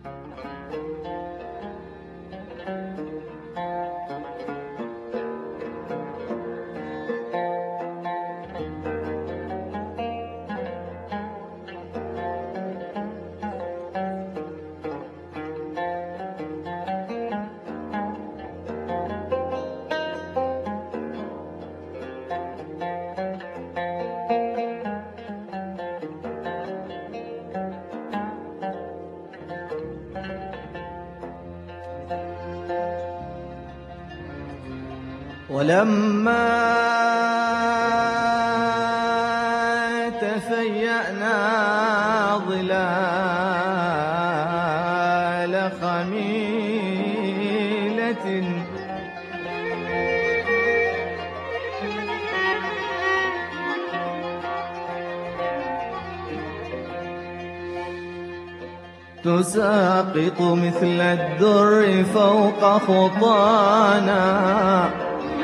ولما تفيأنا ظلال خميلة تساقط مثل الدر فوق خطانا،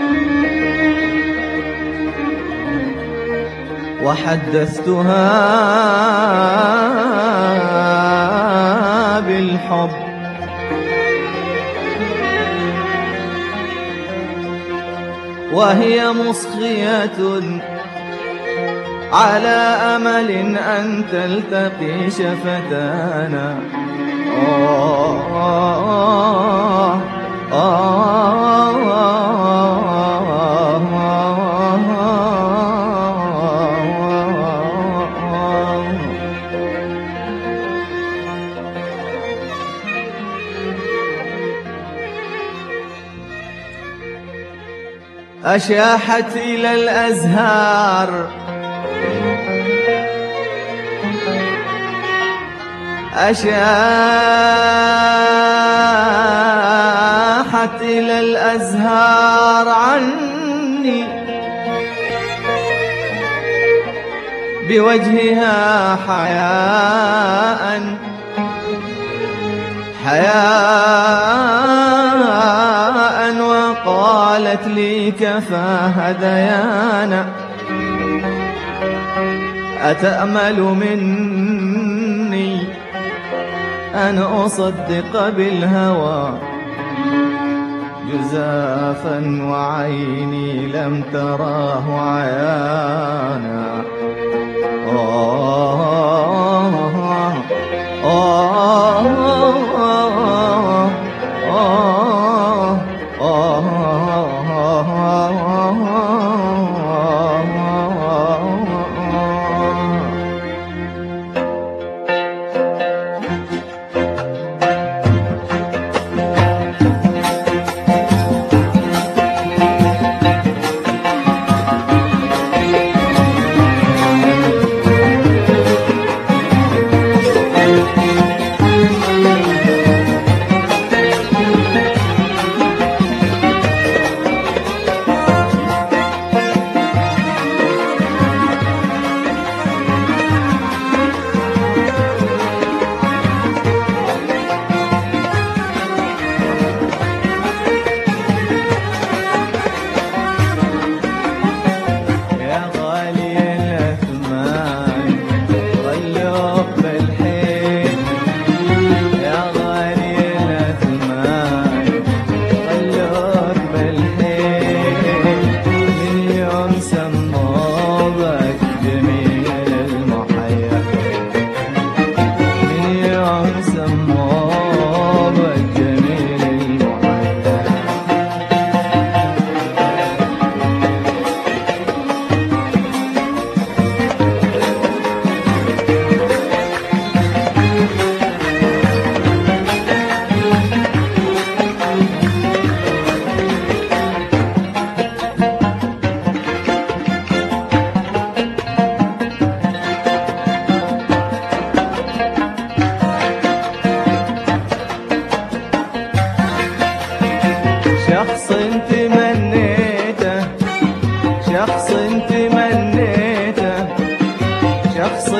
وحدثتها بالحب وهي مصغية على أمل أن تلتقي شفتانا. أشاحت إلى الأزهار أشاحت إلى الأزهار عني بوجهها حياء وقالت لي كفى هذيانا، أتأمل مني أن أصدق بالهوى جزافا وعيني لم تراه عيانا. شخص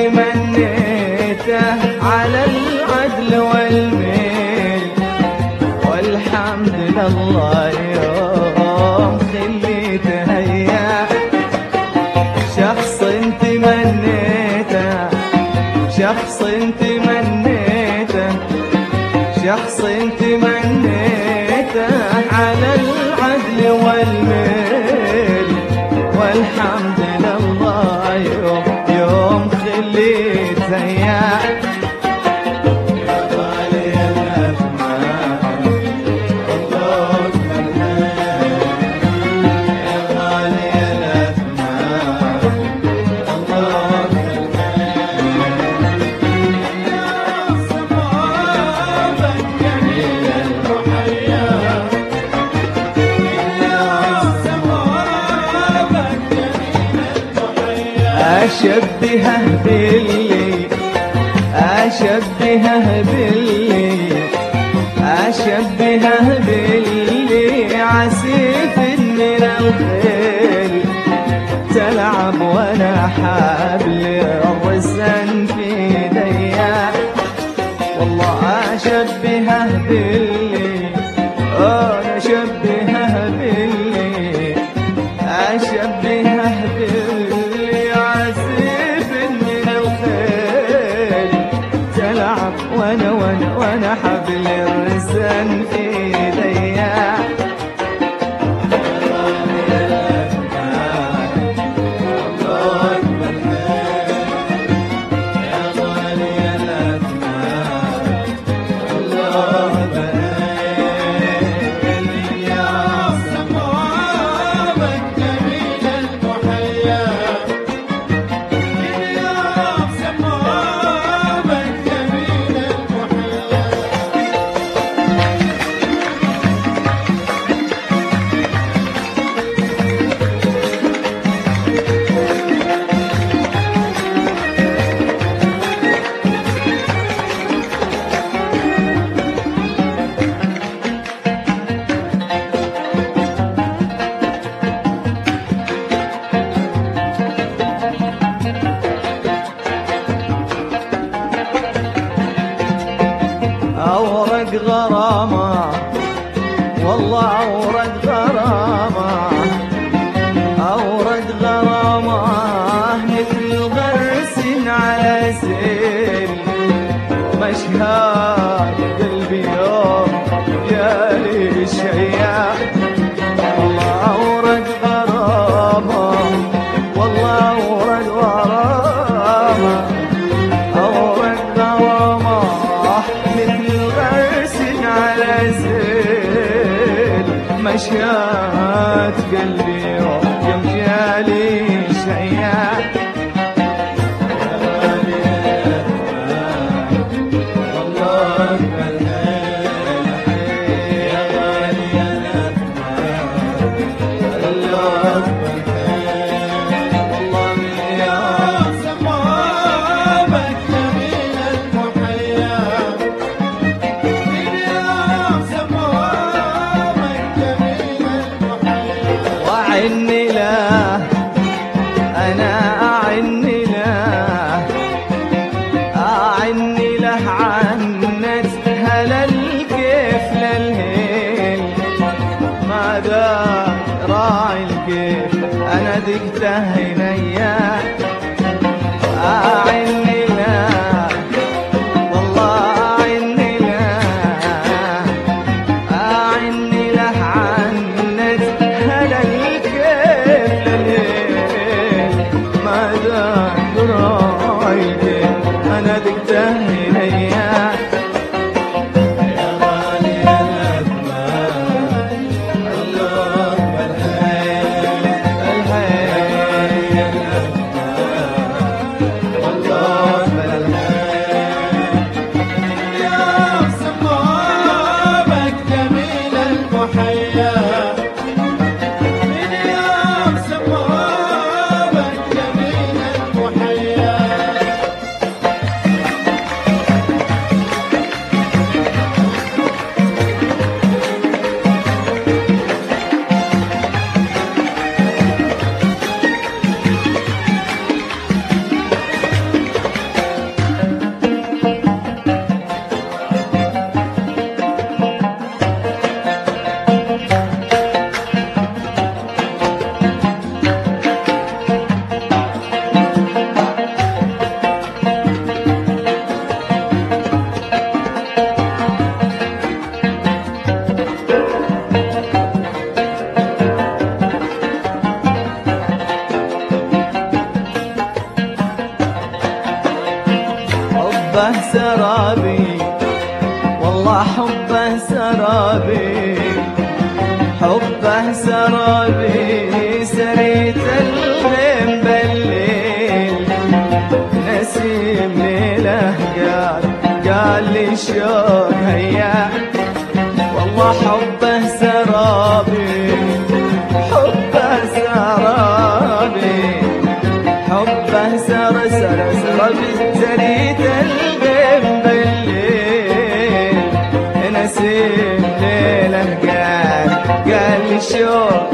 تمنيته على العدل والميل، والحمد لله يوم خليته هيا. شخص تمنيته شخص تمنيته على العدل والميل، والحمد لله يوم يوم خليته يا غالي الأثمان. الله يا غالي الأثمان. الله أشبهه باللي أشبهه باللي أشبهه باللي عسيف من الخيل، تلعب وانا حبل الرسن في يديا. والله أشبهه باللي أنا أشبهه باللي أشبهه باللي عسيف من الخيل، تلعب وانا حبل الرسن في يديا. أورق غرامة والله أورق غرامة، أورق غرامة مثل غرس على سيل، مشهاد قلبي يوم يا لي الشياح. والله أورق غرامة والله أورق غرامة، أورق غرامة مثل غرس على سيل، مشيات قلبي يوم جالي شياح. حبه سرابي والله حبه سرابي حبه سرابي سريت الغيم بالليل نسيم ليله قال لي شوق هيا والله حبه سرابي حبه سرابي حبه سرابي سريت الغيم بالليل نسيم ليله قال لي شوق